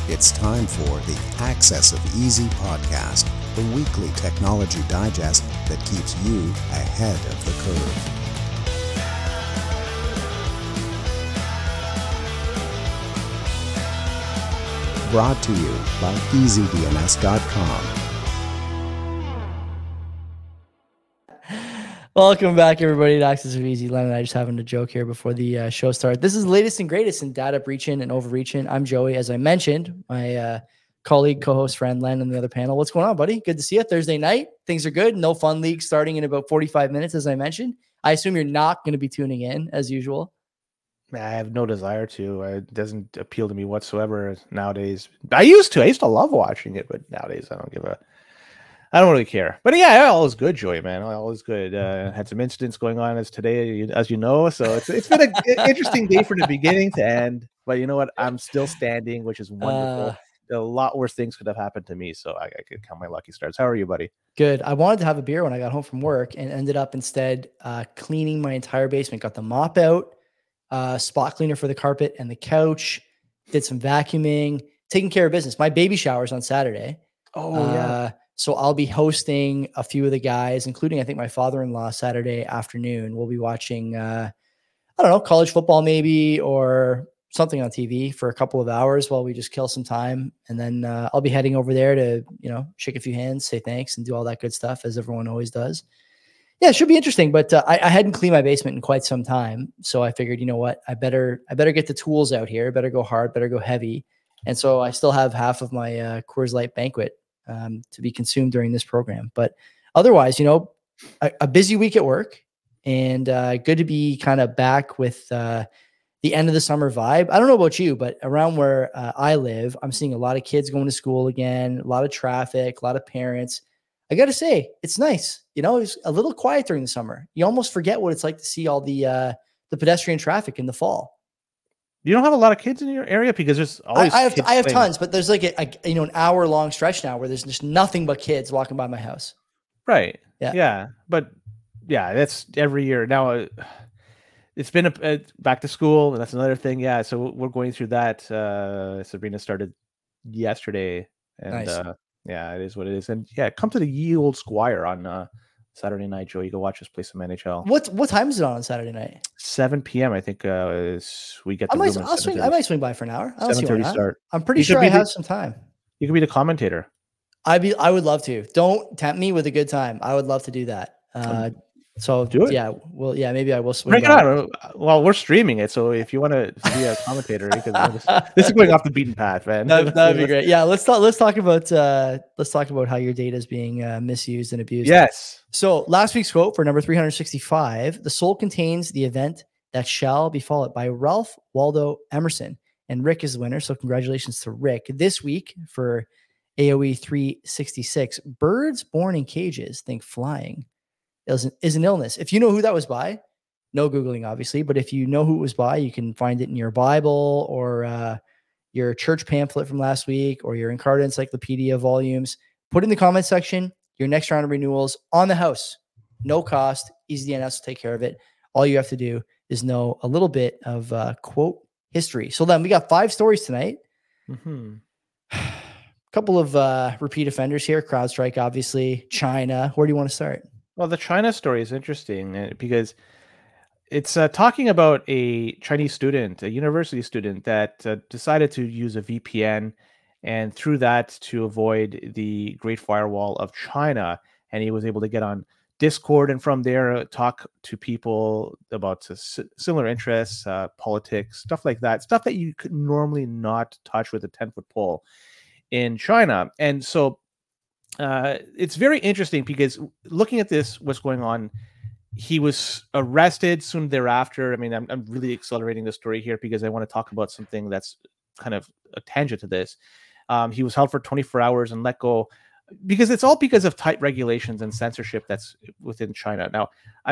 It's time for the Access of Easy podcast, the weekly technology digest that keeps you ahead of the curve. Brought to you by EasyDNS.com. Welcome back, everybody, to Access of Easy. Len and I just having a joke here before the show starts. This is the latest and greatest in data breaching and overreaching. I'm Joey, as I mentioned, my colleague, co-host, friend, Len on the other panel. What's going on, buddy? Good to see you. Thursday night. Things are good. No fun league starting in about 45 minutes, as I mentioned. I assume you're not going to be tuning in, as usual. I have no desire to. It doesn't appeal to me whatsoever nowadays. I used to love watching it, but nowadays I don't really care. But yeah, all is good, Joey, man. All is good. Had some incidents going on as today, as you know. So it's been an interesting day from the beginning to end. But you know what? I'm still standing, which is wonderful. A lot worse things could have happened to me, so I could count my lucky stars. How are you, buddy? Good. I wanted to have a beer when I got home from work and ended up instead cleaning my entire basement. Got the mop out, spot cleaner for the carpet and the couch, did some vacuuming, taking care of business. My baby shower's on Saturday. Oh, yeah. So I'll be hosting a few of the guys, including, I think, my father-in-law Saturday afternoon. We'll be watching, I don't know, college football maybe, or something on TV for a couple of hours while we just kill some time. And then I'll be heading over there to, shake a few hands, say thanks, and do all that good stuff, as everyone always does. Yeah, it should be interesting. But I hadn't cleaned my basement in quite some time. So I figured, you know what, I better get the tools out here, better go hard, better go heavy. And so I still have half of my Coors Light banquet to be consumed during this program. But otherwise, a busy week at work, and good to be kind of back with the end of the summer vibe. I don't know about you, but around where I live, I'm seeing a lot of kids going to school again, a lot of traffic, a lot of parents. I got to say, it's nice. It's a little quiet during the summer. You almost forget what it's like to see all the pedestrian traffic in the fall. You don't have a lot of kids in your area because there's always I have tons, but there's like an hour long stretch now where there's just nothing but kids walking by my house. Right. Yeah. But yeah, that's every year now. It's been a back to school, and that's another thing. Yeah. So we're going through that. Sabrina started yesterday, and Nice. Yeah, it is what it is. And yeah, come to the Ye Old Squire on Saturday night, Joe. You go watch us play some NHL. What time is it on Saturday night? 7 p.m. I think is we get. I might swing by for an hour. 7:30 start. I'm pretty sure I have some time. You could be the commentator. I would love to. Don't tempt me with a good time. I would love to do that. So do it. Yeah. Well, yeah, maybe I will swing. Bring it on. Well, we're streaming it, so if you want to be a commentator, you can. This is going off the beaten path, man. That'd be great. Yeah, let's talk about how your data is being misused and abused. Yes. So last week's quote for number 365: "The soul contains the event that shall befall it," by Ralph Waldo Emerson. And Rick is the winner, so congratulations to Rick. This week for AOE 366: "Birds born in cages think flying is an illness." If you know who that was by, no Googling, obviously, but if you know who it was by, you can find it in your Bible or your church pamphlet from last week or your Encarta Encyclopedia volumes. Put in the comment section your next round of renewals on the house. No cost. EasyDNS will take care of it. All you have to do is know a little bit of quote history. So then we got 5 stories tonight. Mm-hmm. Couple of repeat offenders here. CrowdStrike, obviously. China. Where do you want to start? Well, the China story is interesting because it's talking about a Chinese student, a university student that decided to use a VPN and through that to avoid the Great Firewall of China. And he was able to get on Discord and from there talk to people about similar interests, politics, stuff like that, stuff that you could normally not touch with a 10-foot pole in China. And so it's very interesting because looking at this, what's going on, he was arrested soon thereafter. I mean, I'm really accelerating the story here because I want to talk about something that's kind of a tangent to this. He was held for 24 hours and let go because it's all because of tight regulations and censorship that's within China. Now,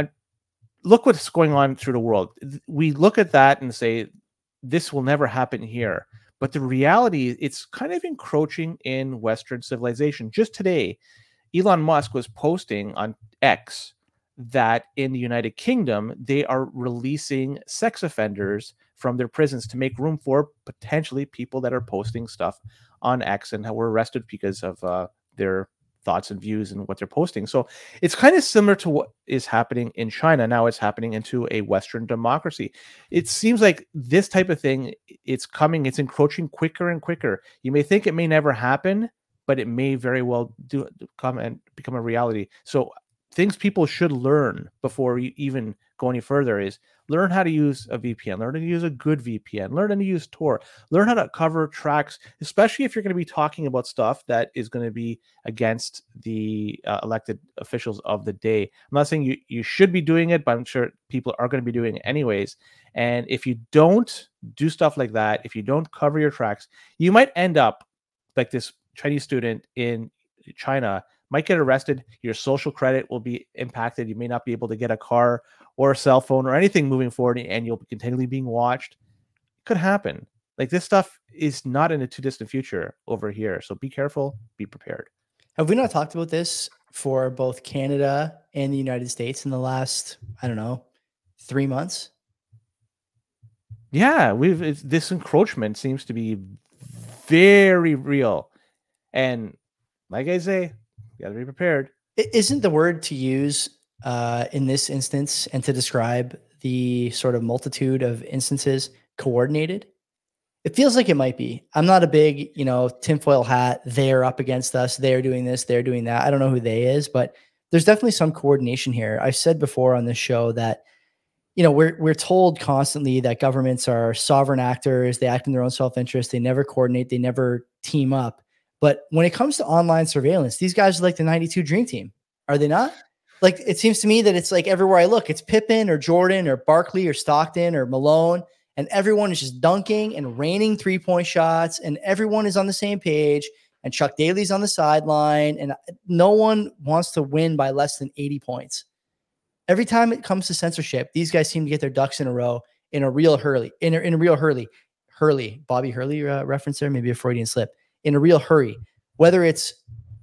look what's going on through the world. We look at that and say, this will never happen here. But the reality, it's kind of encroaching in Western civilization. Just today, Elon Musk was posting on X that in the United Kingdom, they are releasing sex offenders from their prisons to make room for potentially people that are posting stuff on X and were arrested because of their thoughts and views and what they're posting. So it's kind of similar to what is happening in China. Now it's happening into a Western democracy. It seems like this type of thing, it's encroaching quicker and quicker. You may think it may never happen, but it may very well come and become a reality. So things people should learn before you even go any further is learn how to use a VPN, learn how to use a good VPN, learn how to use Tor, learn how to cover tracks, especially if you're going to be talking about stuff that is going to be against the elected officials of the day. I'm not saying you should be doing it, but I'm sure people are going to be doing it anyways. And if you don't do stuff like that, if you don't cover your tracks, you might end up like this Chinese student in China might get arrested. Your social credit will be impacted. You may not be able to get a car or a cell phone or anything moving forward, and you'll be continually being watched. It could happen. Like this stuff is not in a too distant future over here. So be careful, be prepared. Have we not talked about this for both Canada and the United States in the last, I don't know, 3 months? Yeah, this encroachment seems to be very real. And like I say, you gotta be prepared. Isn't the word to use in this instance and to describe the sort of multitude of instances coordinated? It feels like it might be. I'm not a big, tinfoil hat. They're up against us. They're doing this. They're doing that. I don't know who they is, but there's definitely some coordination here. I've said before on this show that, we're told constantly that governments are sovereign actors. They act in their own self-interest. They never coordinate. They never team up. But when it comes to online surveillance, these guys are like the 92 Dream Team. Are they not? Like, it seems to me that it's like everywhere I look, it's Pippen or Jordan or Barkley or Stockton or Malone, and everyone is just dunking and raining 3-point shots, and everyone is on the same page, and Chuck Daly's on the sideline, and no one wants to win by less than 80 points. Every time it comes to censorship, these guys seem to get their ducks in a row in a real hurry. Hurley, Bobby Hurley reference there, maybe a Freudian slip. In a real hurry, whether it's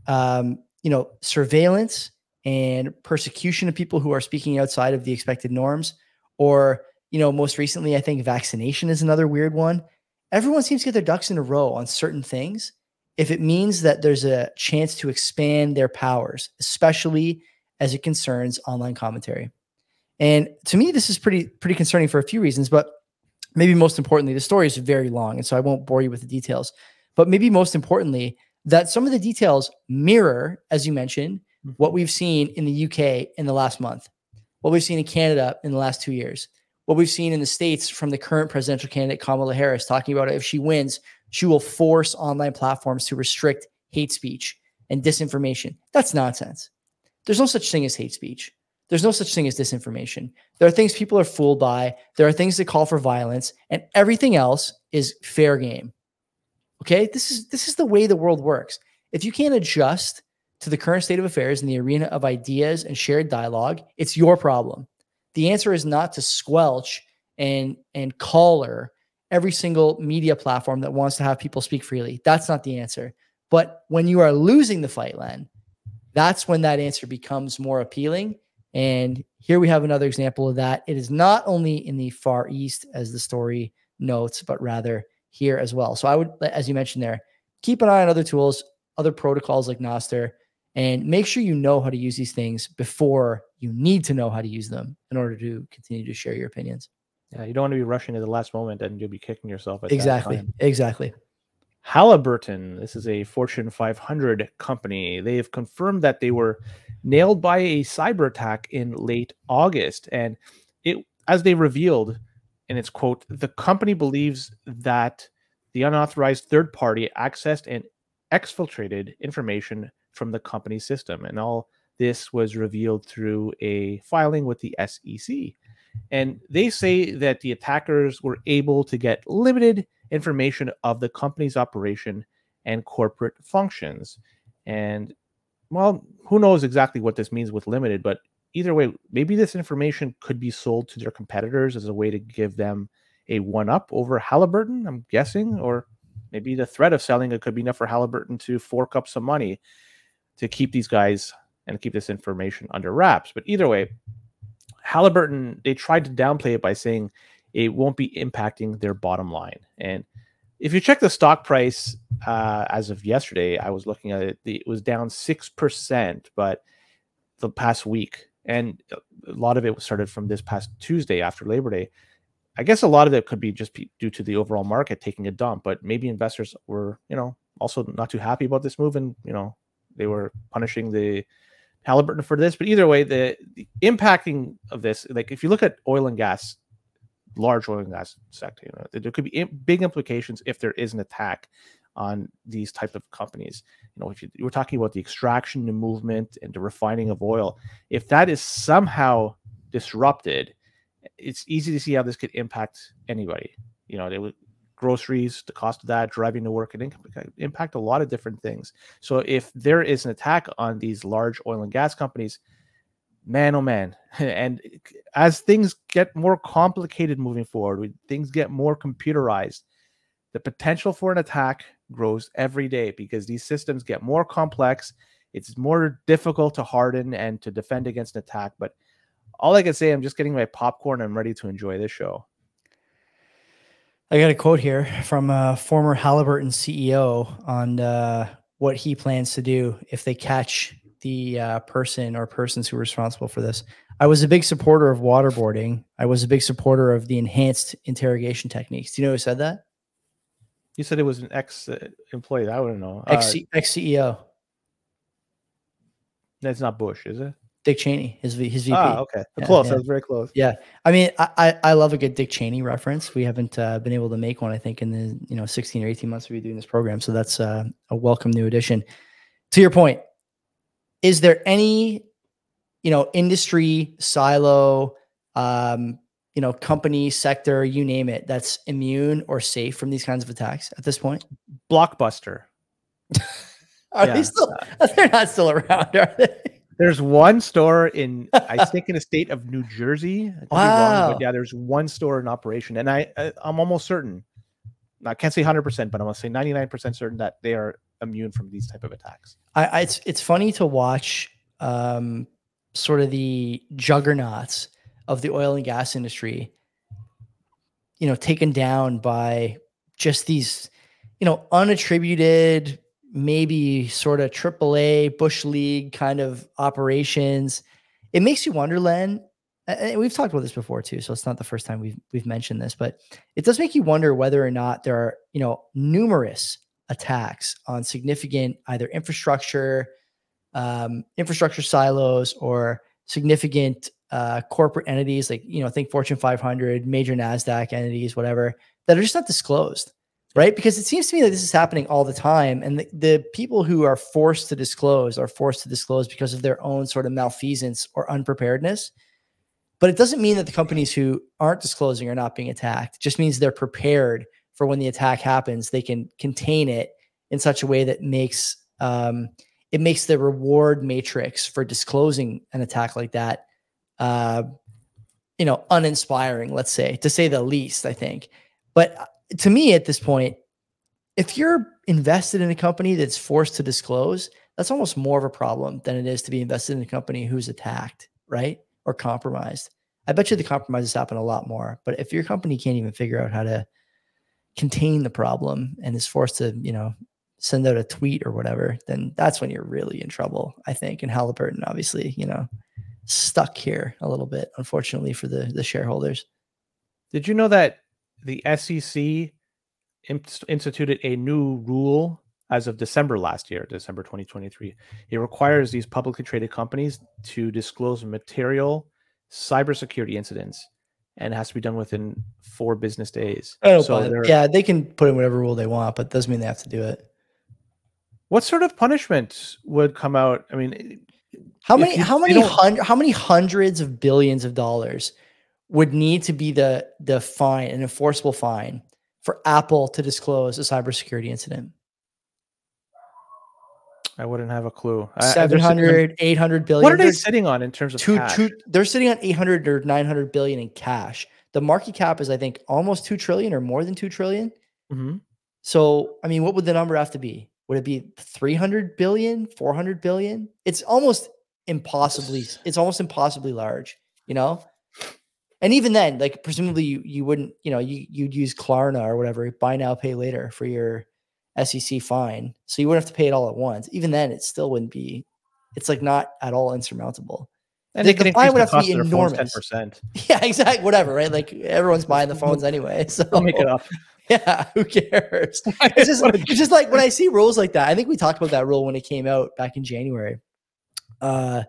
surveillance and persecution of people who are speaking outside of the expected norms, or most recently, I think vaccination is another weird one. Everyone seems to get their ducks in a row on certain things if it means that there's a chance to expand their powers, especially as it concerns online commentary. And to me, this is pretty concerning for a few reasons, but maybe most importantly, the story is very long, and so I won't bore you with the details. But maybe most importantly, that some of the details mirror, as you mentioned, what we've seen in the UK in the last month, what we've seen in Canada in the last 2 years, what we've seen in the States from the current presidential candidate, Kamala Harris, talking about if she wins, she will force online platforms to restrict hate speech and disinformation. That's nonsense. There's no such thing as hate speech. There's no such thing as disinformation. There are things people are fooled by. There are things that call for violence, and everything else is fair game. Okay, this is the way the world works. If you can't adjust to the current state of affairs in the arena of ideas and shared dialogue, it's your problem. The answer is not to squelch and collar every single media platform that wants to have people speak freely. That's not the answer. But when you are losing the fight, Len, that's when that answer becomes more appealing. And here we have another example of that. It is not only in the Far East, as the story notes, but rather here as well. So I would, as you mentioned there, keep an eye on other tools, other protocols like Nostr, and make sure you know how to use these things before you need to know how to use them in order to continue to share your opinions. Yeah, you don't want to be rushing at the last moment and you'll be kicking yourself at Exactly. that time. Exactly. Halliburton, this is a Fortune 500 company. They have confirmed that they were nailed by a cyber attack in late August. And as they revealed, and it's quote, the company believes that the unauthorized third party accessed and exfiltrated information from the company's system. And all this was revealed through a filing with the SEC. And they say that the attackers were able to get limited information of the company's operation and corporate functions. And well, who knows exactly what this means with limited, but either way, maybe this information could be sold to their competitors as a way to give them a one-up over Halliburton, I'm guessing, or maybe the threat of selling it could be enough for Halliburton to fork up some money to keep these guys and keep this information under wraps. But either way, Halliburton, they tried to downplay it by saying it won't be impacting their bottom line. And if you check the stock price as of yesterday, I was looking at it, it was down 6%, but the past week. And a lot of it started from this past Tuesday after Labor Day. I guess a lot of it could be just due to the overall market taking a dump, but maybe investors were, also not too happy about this move, and they were punishing the Halliburton for this. But either way, the impacting of this, like if you look at oil and gas, large oil and gas sector, there could be big implications if there is an attack on these type of companies. If you were talking about the extraction, the movement, and the refining of oil, if that is somehow disrupted, it's easy to see how this could impact anybody. They would groceries, the cost of that, driving to work, and impact a lot of different things. So if there is an attack on these large oil and gas companies, man, oh man. And as things get more complicated moving forward, things get more computerized, the potential for an attack grows every day because these systems get more complex. It's more difficult to harden and to defend against an attack. But all I can say, I'm just getting my popcorn. I'm ready to enjoy this show. I got a quote here from a former Halliburton CEO on what he plans to do if they catch the person or persons who are responsible for this. I was a big supporter of waterboarding. I was a big supporter of the enhanced interrogation techniques. Do you know who said that? You said it was an ex-employee. I wouldn't know. Ex-CEO. That's not Bush, is it? Dick Cheney, his VP. Ah, okay. Close. Yeah. That was very close. Yeah. I mean, I love a good Dick Cheney reference. We haven't been able to make one, I think, in the 16 or 18 months we've been doing this program. So that's a welcome new addition. To your point, is there any, industry, silo, company, sector, you name it, that's immune or safe from these kinds of attacks at this point? Blockbuster. They still? They're not still around, are they? There's one store in, I think, in the state of New Jersey. Wow. But yeah, there's one store in operation, and I'm almost certain. I can't say 100%, but I'm gonna say 99% certain that they are immune from these type of attacks. It's funny to watch sort of the juggernauts of the oil and gas industry, taken down by just these, unattributed, maybe sort of AAA Bush League kind of operations. It makes you wonder, Len, and we've talked about this before too, so it's not the first time we've mentioned this, but it does make you wonder whether or not there are, numerous attacks on significant either infrastructure silos or significant corporate entities, like, think Fortune 500, major NASDAQ entities, whatever, that are just not disclosed. Right? Because it seems to me that this is happening all the time. And the people who are forced to disclose because of their own sort of malfeasance or unpreparedness. But it doesn't mean that the companies who aren't disclosing are not being attacked. It just means they're prepared for when the attack happens. They can contain it in such a way that makes it makes the reward matrix for disclosing an attack like that, uninspiring, let's say, to say the least, I think. But to me, at this point, if you're invested in a company that's forced to disclose, that's almost more of a problem than it is to be invested in a company who's attacked, right? Or compromised. I bet you the compromises happen a lot more. But if your company can't even figure out how to contain the problem and is forced to, send out a tweet or whatever, then that's when you're really in trouble, I think. And Halliburton, obviously, stuck here a little bit, unfortunately, for the shareholders. Did you know that the SEC instituted a new rule as of December last year, December 2023? It requires these publicly traded companies to disclose material cybersecurity incidents, and it has to be done within 4 business days. They can put in whatever rule they want, but it doesn't mean they have to do it. What sort of punishment would come out? I mean, how many hundreds of billions of dollars would need to be the fine, an enforceable fine, for Apple to disclose a cybersecurity incident? I wouldn't have a clue. 700, 800 billion. What are they sitting on in terms of cash? They're sitting on 800 or 900 billion in cash. The market cap is, I think, almost 2 trillion or more than 2 trillion. Mm-hmm. So, I mean, what would the number have to be? Would it be 300 billion, 400 billion? It's almost impossibly large, And even then, like presumably you wouldn't, you'd use Klarna or whatever, buy now, pay later for your SEC fine. So you wouldn't have to pay it all at once. Even then, it still wouldn't be, it's like not at all insurmountable. And they can the increase fine would the have to cost be of their phones enormous. 10%. Yeah, exactly. Whatever, right? Like everyone's buying the phones anyway. So I'll make it up. Yeah, who cares? It's just like when I see rules like that, I think we talked about that rule when it came out back in January. For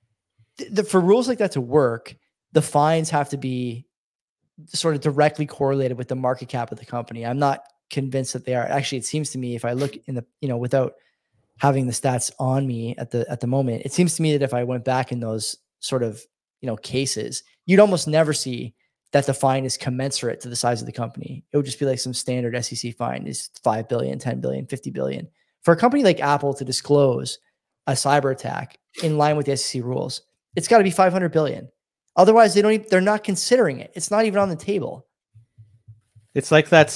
rules like that to work, the fines have to be sort of directly correlated with the market cap of the company. I'm not convinced that they are. Actually, it seems to me, if I look in the, without having the stats on me at the moment, it seems to me that if I went back in those sort of, cases, you'd almost never see that the fine is commensurate to the size of the company. It would just be like some standard SEC fine is 5 billion, 10 billion, 50 billion. For a company like Apple to disclose a cyber attack in line with the SEC rules, it's got to be 500 billion. Otherwise, they're not considering it. It's not even on the table. It's like that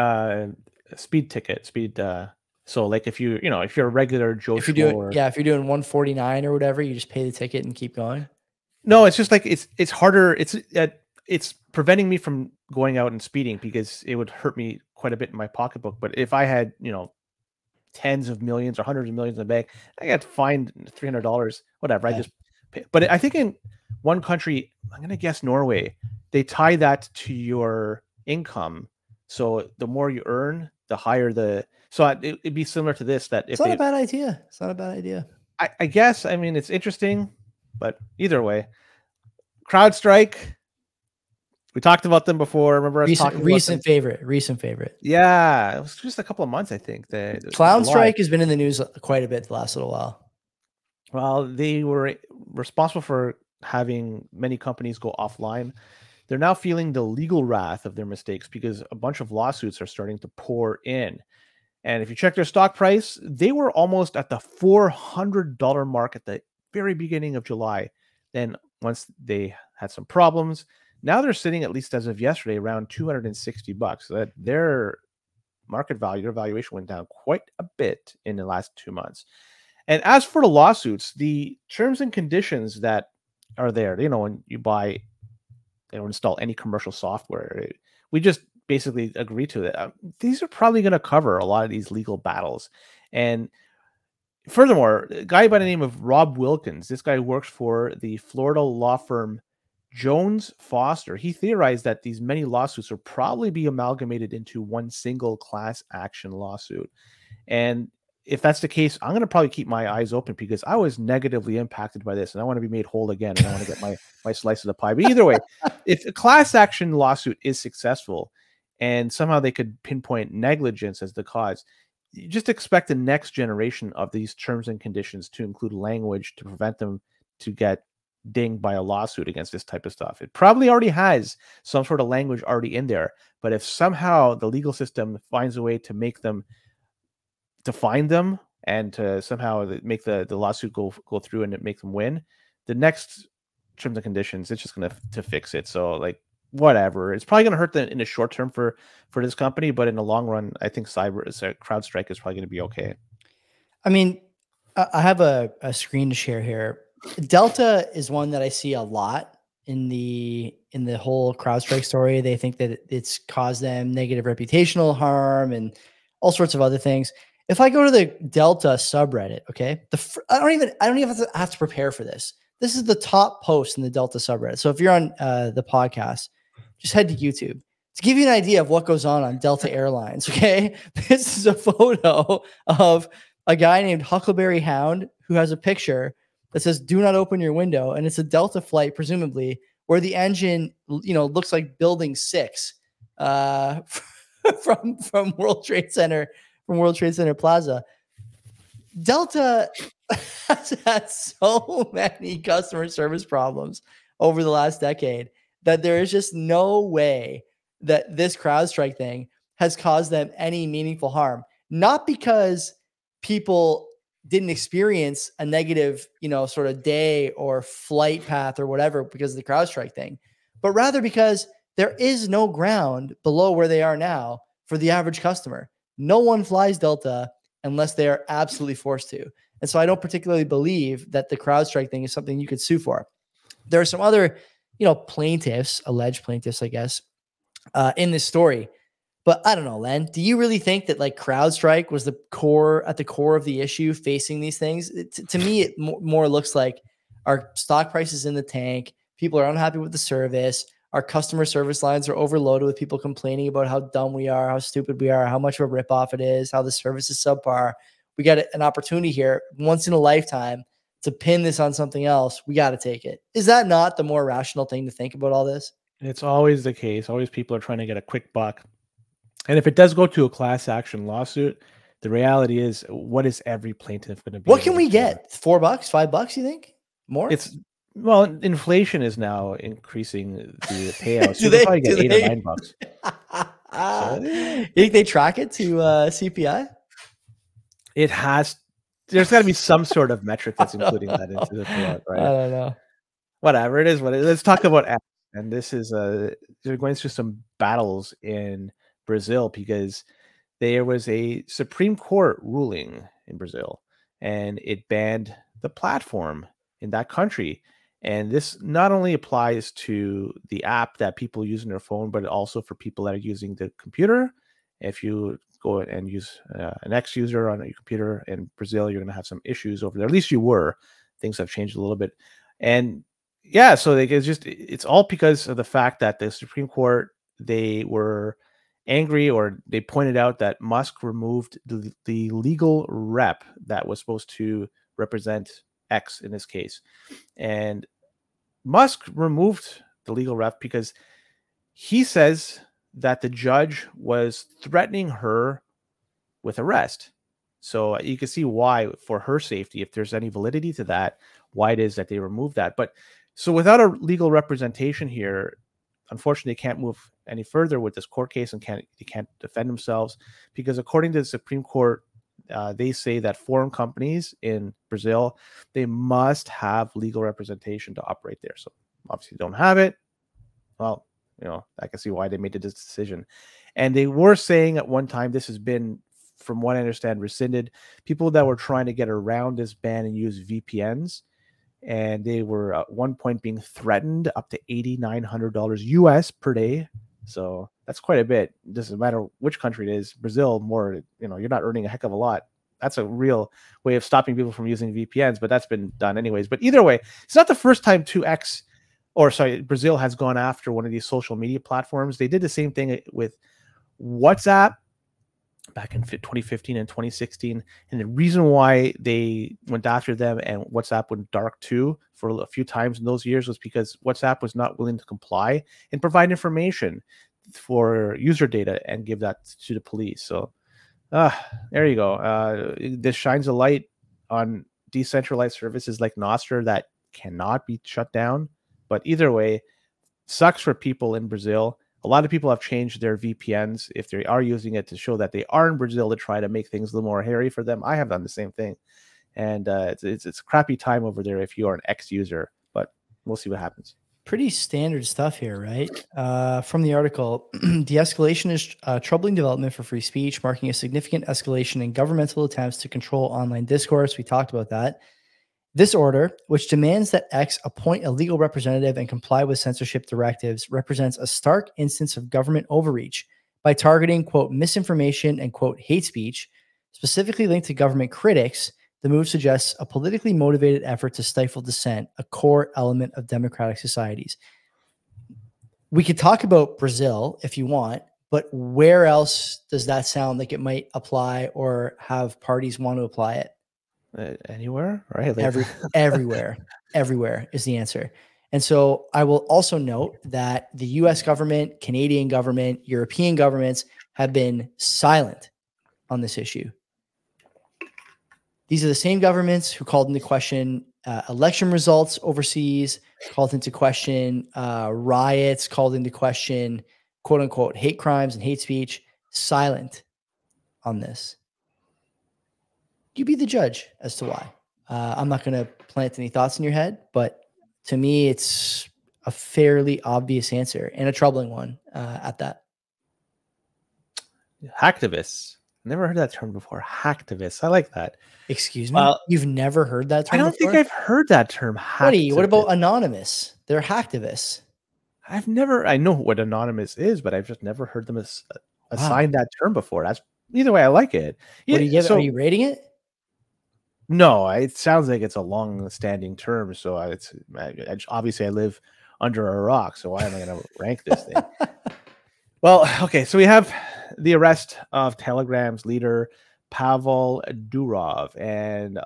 speed ticket. So like if you're a regular Joe if you're doing 149 or whatever, you just pay the ticket and keep going. No, it's just like it's harder. It's preventing me from going out and speeding because it would hurt me quite a bit in my pocketbook. But if I had, tens of millions or hundreds of millions in the bank, I got fined $300, whatever. Yeah. I just pay. But I think in one country, I'm going to guess Norway, they tie that to your income. So the more you earn, the higher it'd be similar to this. It's not a bad idea. It's not a bad idea. I guess, I mean, it's interesting, but either way, CrowdStrike, we talked about them before. Remember us talking recent favorite. Yeah, it was just a couple of months, I think. CrowdStrike has been in the news quite a bit the last little while. Well, they were responsible for having many companies go offline. They're now feeling the legal wrath of their mistakes because a bunch of lawsuits are starting to pour in. And if you check their stock price, they were almost at the $400 mark at the very beginning of July. Then once they had some problems, now they're sitting, at least as of yesterday, around $260. So that their market value, their valuation went down quite a bit in the last 2 months. And as for the lawsuits, the terms and conditions that are there, when you buy or install any commercial software, we just basically agree to it. These are probably going to cover a lot of these legal battles. And furthermore, a guy by the name of Rob Wilkins, this guy works for the Florida law firm Jones Foster. He theorized that these many lawsuits will probably be amalgamated into one single class action lawsuit. And if that's the case, I'm going to probably keep my eyes open because I was negatively impacted by this and I want to be made whole again. And I want to get my slice of the pie. But either way, if a class action lawsuit is successful and somehow they could pinpoint negligence as the cause, you just expect the next generation of these terms and conditions to include language to prevent them to get dinged by a lawsuit against this type of stuff. It probably already has some sort of language already in there. But if somehow the legal system finds a way to make them, to find them and to somehow make the lawsuit go through and make them win, the next terms and conditions, it's just going to fix it. So like, whatever, it's probably going to hurt in the short term for this company, but in the long run, I think CrowdStrike is probably going to be okay. I mean, I have a screen to share here. Delta is one that I see a lot in the whole CrowdStrike story. They think that it's caused them negative reputational harm and all sorts of other things. If I go to the Delta subreddit, okay, I don't even have to prepare for this. This is the top post in the Delta subreddit. So if you're on the podcast, just head to YouTube to give you an idea of what goes on Delta Airlines. Okay, this is a photo of a guy named Huckleberry Hound who has a picture that says "Do not open your window," and it's a Delta flight, presumably, where the engine, looks like Building 6 from World Trade Center. From World Trade Center Plaza. Delta has had so many customer service problems over the last decade that there is just no way that this CrowdStrike thing has caused them any meaningful harm. Not because people didn't experience a negative, sort of day or flight path or whatever because of the CrowdStrike thing, but rather because there is no ground below where they are now for the average customer. No one flies Delta unless they are absolutely forced to. And so I don't particularly believe that the CrowdStrike thing is something you could sue for. There are some other plaintiffs, alleged plaintiffs, I guess, in this story. But I don't know, Len, do you really think that like CrowdStrike was at the core of the issue facing these things? To me, it more looks like our stock prices in the tank. People are unhappy with the service. Our customer service lines are overloaded with people complaining about how dumb we are, how stupid we are, how much of a ripoff it is, how the service is subpar. We got an opportunity here once in a lifetime to pin this on something else. We got to take it. Is that not the more rational thing to think about all this? It's always the case. Always people are trying to get a quick buck. And if it does go to a class action lawsuit, the reality is, what is every plaintiff going to be? What can we get? $4, $5, you think? More? Well, inflation is now increasing the payout. So they probably get $8 or $9. You think they track it to CPI? It has. There's got to be some sort of metric that's including that into the payout, right? I don't know. Whatever it is, what it is. Let's talk about X. And this is they're going through some battles in Brazil because there was a Supreme Court ruling in Brazil, and it banned the platform in that country. And this not only applies to the app that people use on their phone, but also for people that are using the computer. If you go and use an X user on your computer in Brazil, you're going to have some issues over there. At least you were. Things have changed a little bit. And yeah, so it's all because of the fact that the Supreme Court, they were angry, or they pointed out that Musk removed the legal rep that was supposed to represent X in this case. And Musk removed the legal rep because he says that the judge was threatening her with arrest. So you can see why, for her safety, if there's any validity to that, why it is that they removed that. But so without a legal representation here, unfortunately, they can't move any further with this court case, and they can't defend themselves, because according to the Supreme Court, they say that foreign companies in Brazil, they must have legal representation to operate there. So obviously don't have it. Well, I can see why they made this decision. And they were saying at one time, this has been, from what I understand, rescinded. People that were trying to get around this ban and use VPNs, and they were at one point being threatened up to $8,900 US per day. So that's quite a bit. It doesn't matter which country it is. Brazil, more, you're not earning a heck of a lot. That's a real way of stopping people from using VPNs, but that's been done anyways. But either way, it's not the first time Brazil has gone after one of these social media platforms. They did the same thing with WhatsApp back in 2015 and 2016. And the reason why they went after them and WhatsApp went dark too for a few times in those years was because WhatsApp was not willing to comply and provide information for user data and give that to the police. So there you go. This shines a light on decentralized services like Nostr that cannot be shut down. But either way, sucks for people in Brazil. A lot of people have changed their VPNs if they are using it to show that they are in Brazil, to try to make things a little more hairy for them. I have done the same thing. And it's a crappy time over there if you are an X user, but we'll see what happens. Pretty standard stuff here, right? From the article, de-escalation is a troubling development for free speech, marking a significant escalation in governmental attempts to control online discourse. We talked about that. This order, which demands that X appoint a legal representative and comply with censorship directives, represents a stark instance of government overreach by targeting, quote, misinformation and, quote, hate speech, specifically linked to government critics. The move suggests a politically motivated effort to stifle dissent, a core element of democratic societies. We could talk about Brazil if you want, but where else does that sound like it might apply or have parties want to apply it? Anywhere, right? Everywhere is the answer. And so I will also note that the US government, Canadian government, European governments have been silent on this issue. These are the same governments who called into question election results overseas, called into question riots, called into question, quote unquote, hate crimes and hate speech, silent on this. You be the judge as to why. I'm not going to plant any thoughts in your head, but to me, it's a fairly obvious answer and a troubling one at that. Hacktivists. Never heard that term before. Hacktivists. I like that. Excuse me? You've never heard that term I don't before? think I've heard that term. Buddy, what about anonymous? They're hacktivists. I know what anonymous is, but I've just never heard them Wow. assign that term before. That's either way, I like it. What Yeah, do you give it? Are so you rating it? no, it sounds like it's a long-standing term. So obviously I live under a rock. So why am I going to rank this thing? Well, okay. So we have the arrest of Telegram's leader Pavel Durov, and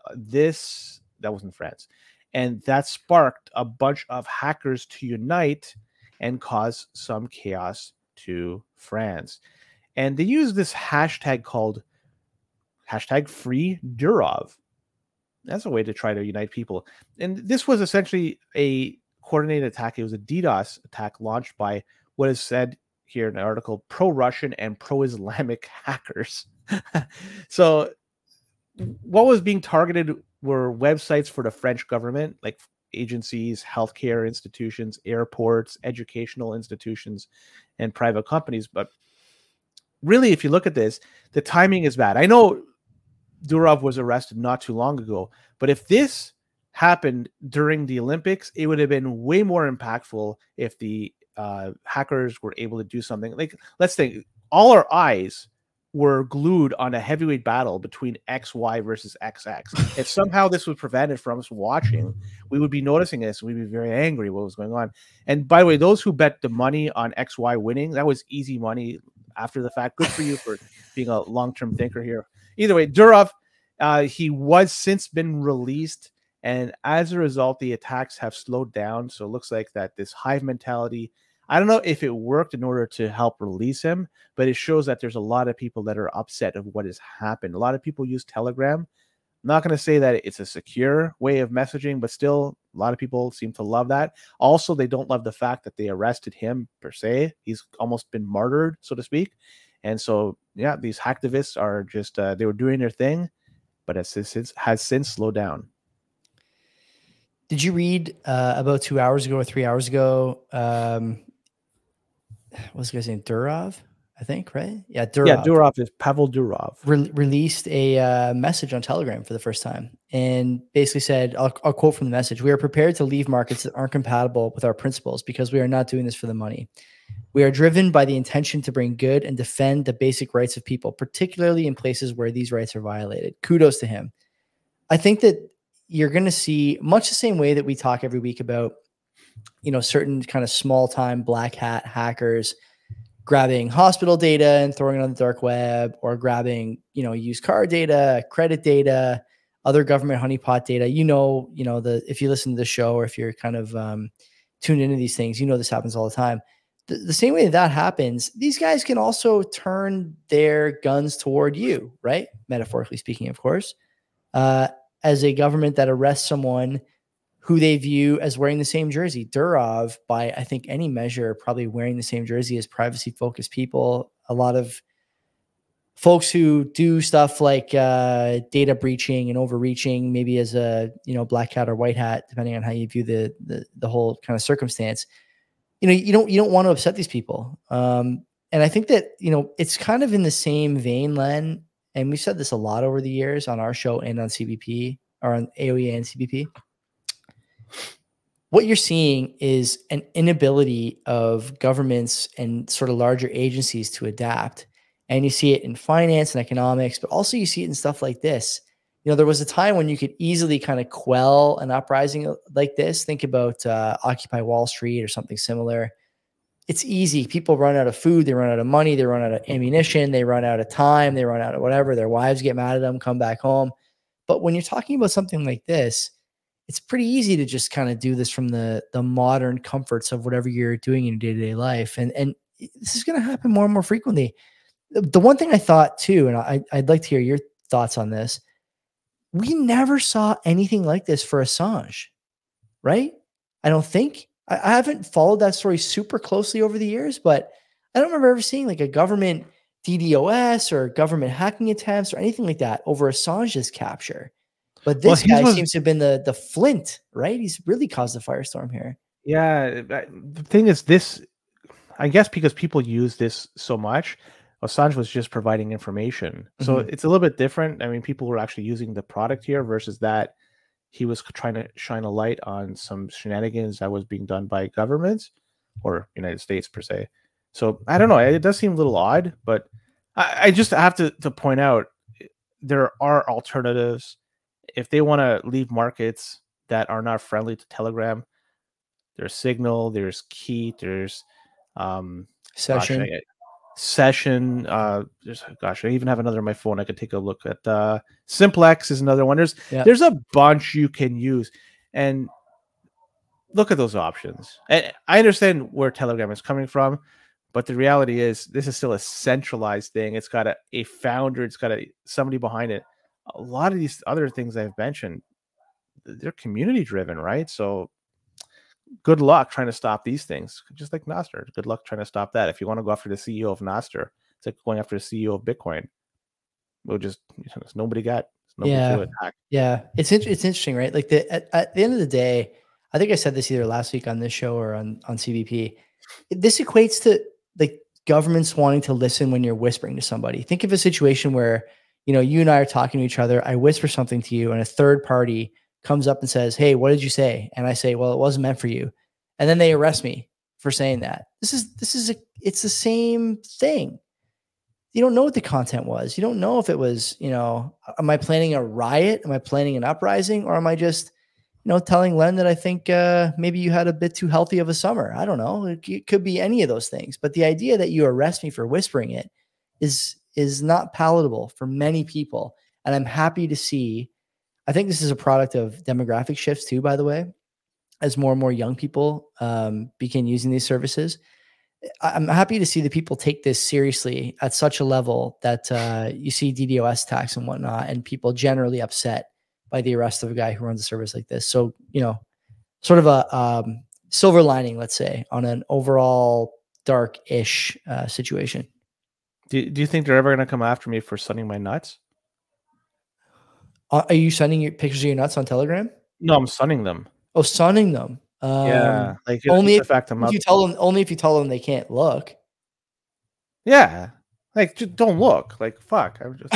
that was in France, and that sparked a bunch of hackers to unite and cause some chaos to France. And they use this hashtag called hashtag Free Durov. That's a way to try to unite people. And this was essentially a coordinated attack. It was a DDoS attack launched by what is said here in the article pro-Russian and pro-Islamic hackers. So what was being targeted were websites for the French government, like agencies, healthcare institutions, airports, educational institutions, and private companies. But really, if you look at this, the timing is bad. I know Durov was arrested not too long ago, but if this happened during the Olympics, it would have been way more impactful if the hackers were able to do something. Like, let's think, all our eyes were glued on a heavyweight battle between XY versus XX. If somehow this was prevented from us watching, we would be noticing this. And we'd be very angry what was going on. And by the way, those who bet the money on XY winning, that was easy money after the fact. Good for you for being a long-term thinker here. Either way, Durov, he was since been released, and as a result, the attacks have slowed down. So it looks like that this hive mentality, I don't know if it worked in order to help release him, but it shows that there's a lot of people that are upset of what has happened. A lot of people use Telegram. I'm not going to say that it's a secure way of messaging, but still, a lot of people seem to love that. Also, they don't love the fact that they arrested him per se. He's almost been martyred, so to speak. And so, yeah, these hacktivists are just, they were doing their thing, but has since slowed down. Did you read about 2 hours ago or 3 hours ago? What's the guy's name? Durov, I think, right? Yeah, Durov. Yeah, Durov is Pavel Durov. Released a message on Telegram for the first time and basically said, I'll quote from the message: "We are prepared to leave markets that aren't compatible with our principles because we are not doing this for the money. We are driven by the intention to bring good and defend the basic rights of people, particularly in places where these rights are violated." Kudos to him. I think that you're going to see much the same way that we talk every week about, certain kind of small time black hat hackers grabbing hospital data and throwing it on the dark web, or grabbing, used car data, credit data, other government honeypot data. If you listen to the show, or if you're kind of tuned into these things, this happens all the time. The same way that happens, these guys can also turn their guns toward you, right? Metaphorically speaking, of course, as a government that arrests someone who they view as wearing the same jersey. Durov, by I think any measure, probably wearing the same jersey as privacy-focused people. A lot of folks who do stuff like data breaching and overreaching, maybe as a black hat or white hat, depending on how you view the whole kind of circumstance. You don't want to upset these people. And I think that it's kind of in the same vein, Len. And we've said this a lot over the years on our show and on CBP, or on AOE and CBP. What you're seeing is an inability of governments and sort of larger agencies to adapt. And you see it in finance and economics, but also you see it in stuff like this. There was a time when you could easily kind of quell an uprising like this. Think about Occupy Wall Street or something similar. It's easy. People run out of food. They run out of money. They run out of ammunition. They run out of time. They run out of whatever. Their wives get mad at them, come back home. But when you're talking about something like this, it's pretty easy to just kind of do this from the modern comforts of whatever you're doing in your day-to-day life. And this is going to happen more and more frequently. The one thing I thought too, and I'd like to hear your thoughts on this. We never saw anything like this for Assange, right? I don't think. I haven't followed that story super closely over the years, but I don't remember ever seeing like a government DDoS or government hacking attempts or anything like that over Assange's capture. But this guy seems to have been the flint, right? He's really caused a firestorm here. Yeah. The thing is, this, I guess because people use this so much, Assange was just providing information. So it's a little bit different. I mean, people were actually using the product here versus that he was trying to shine a light on some shenanigans that was being done by governments. or United States per se. So I don't know. It does seem a little odd, but I just have to point out there are alternatives. If they want to leave markets that are not friendly to Telegram, there's Signal, there's Keat, there's Session. Session. I even have another on my phone. I could take a look at. Simplex is another one. There's a bunch you can use, and look at those options. And I understand where Telegram is coming from, but the reality is this is still a centralized thing. It's got a founder. It's got somebody behind it. A lot of these other things I've mentioned, they're community driven, right? So good luck trying to stop these things. Just like Nostr, good luck trying to stop that. If you want to go after the CEO of Nostr, it's like going after the CEO of Bitcoin. We'll just nobody to attack. Yeah, it's interesting, right? Like at the end of the day, I think I said this either last week on this show or on CBP. This equates to like governments wanting to listen when you're whispering to somebody. Think of a situation where, you and I are talking to each other. I whisper something to you and a third party comes up and says, "Hey, what did you say?" And I say, "Well, it wasn't meant for you." And then they arrest me for saying that. It's the same thing. You don't know what the content was. You don't know if it was, am I planning a riot? Am I planning an uprising? Or am I just, telling Len that I think maybe you had a bit too healthy of a summer? I don't know. It could be any of those things. But the idea that you arrest me for whispering it is not palatable for many people. And I'm happy to see, I think this is a product of demographic shifts too, by the way, as more and more young people begin using these services. I'm happy to see the people take this seriously at such a level that you see DDoS attacks and whatnot, and people generally upset by the arrest of a guy who runs a service like this. So, sort of a silver lining, let's say, on an overall dark-ish situation. Do you think they're ever going to come after me for sunning my nuts? Are you sending your pictures of your nuts on Telegram? No, I'm sunning them. Oh, sunning them. Yeah, like only if you tell them they can't look. Yeah, like just don't look. Like fuck, I'm just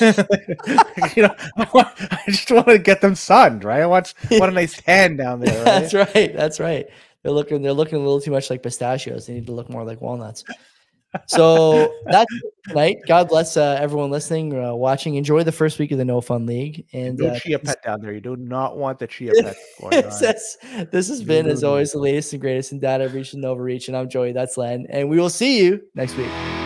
I just want to get them sunned, right? I want a nice tan down there. Right? That's right. They're looking a little too much like pistachios. They need to look more like walnuts. So that's it tonight. God bless everyone listening, watching. Enjoy the first week of the No Fun League. And no chia pet down there. You do not want the chia pet going on. This has been, as always, the latest and greatest in data reach and overreach. And I'm Joey. That's Len. And we will see you next week.